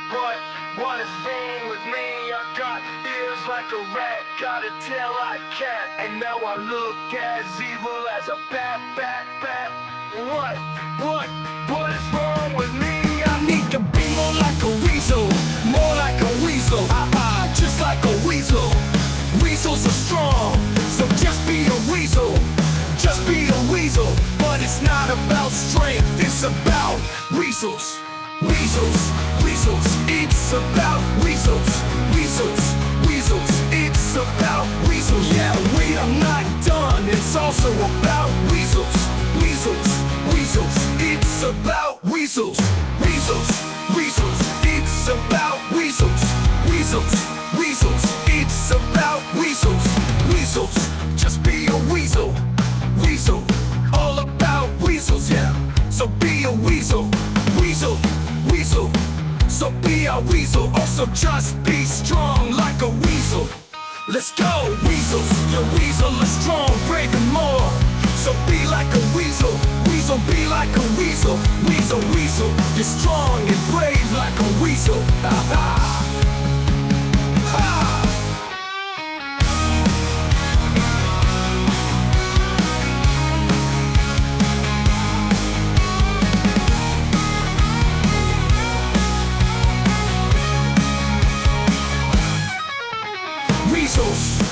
What, what is wrong with me? I got ears like a rat, got a tail like a cat, and now I look as evil as a bat. What is wrong with me? I need to be more like a weasel, more like a weasel. Just like a weasel. Weasels are strong, so just be a weasel. Just be a weasel, but it's not about strength, it's about weasels. Weasels, weasels, it's about weasels. Weasels, weasels, it's about weasels. Yeah, wait, I'm not done, it's also about weasels. Weasels, weasels, it's about weasels. Weasels, weasels, it's about weasels. Weasels, weasels, it's about weasels. Weasels, just be a weasel. Weasel, all about weasels, yeah. So be a weasel. Weasel, weasel, so be a weasel. Also just be strong like a weasel. Let's go, weasels. Your weasel is strong, brave and more. So be like a weasel. Weasel, be like a weasel. Weasel, weasel, you're strong and brave like a weasel. Ha ha. Weasels,